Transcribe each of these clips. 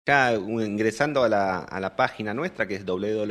Ya ingresando a la página nuestra, que es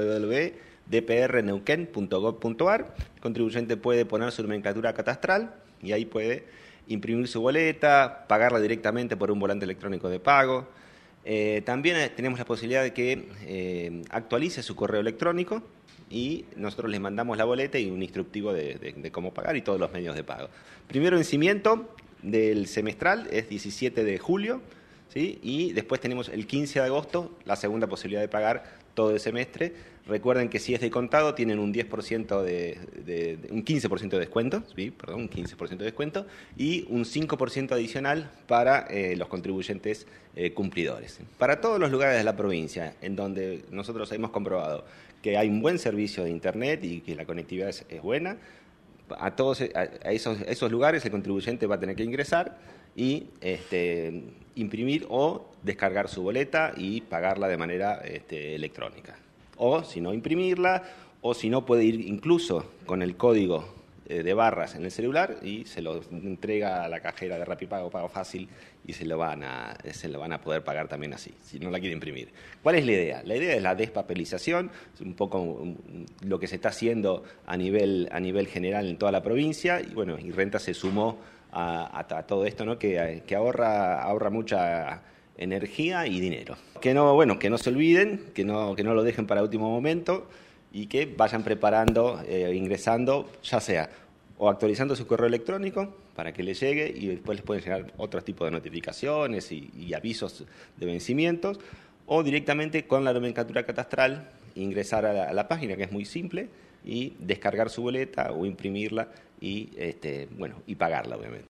www.dprneuquén.gov.ar, el contribuyente puede poner su nomenclatura catastral y ahí puede imprimir su boleta, pagarla directamente por un volante electrónico de pago. También tenemos la posibilidad de que actualice su correo electrónico y nosotros les mandamos la boleta y un instructivo de cómo pagar y todos los medios de pago. Primero vencimiento del semestral es 17 de julio. ¿Sí? Y después tenemos el 15 de agosto, la segunda posibilidad de pagar todo el semestre. Recuerden que si es de contado tienen un 10% un 15% de descuento, ¿sí? Perdón, un 15% de descuento y un 5% adicional para los contribuyentes cumplidores. Para todos los lugares de la provincia en donde nosotros hemos comprobado que hay un buen servicio de internet y que la conectividad es buena, a todos esos lugares el contribuyente va a tener que ingresar y imprimir o descargar su boleta y pagarla de manera electrónica. O si no, imprimirla, o si no, puede ir incluso con el código de barras en el celular y se lo entrega a la cajera de Rapipago, Pago Fácil, y se lo van a poder pagar también así, si no la quiere imprimir. ¿Cuál es la idea? La idea es la despapelización, es un poco lo que se está haciendo a nivel general en toda la provincia, y bueno, y Renta se sumó a todo esto, ¿no? que ahorra mucha energía y dinero. Que no se olviden, que no lo dejen para último momento y que vayan preparando, ingresando, ya sea o actualizando su correo electrónico para que les llegue y después les pueden llegar otros tipos de notificaciones y avisos de vencimientos, o directamente con la nomenclatura catastral ingresar a la página, que es muy simple, y descargar su boleta o imprimirla y pagarla, obviamente.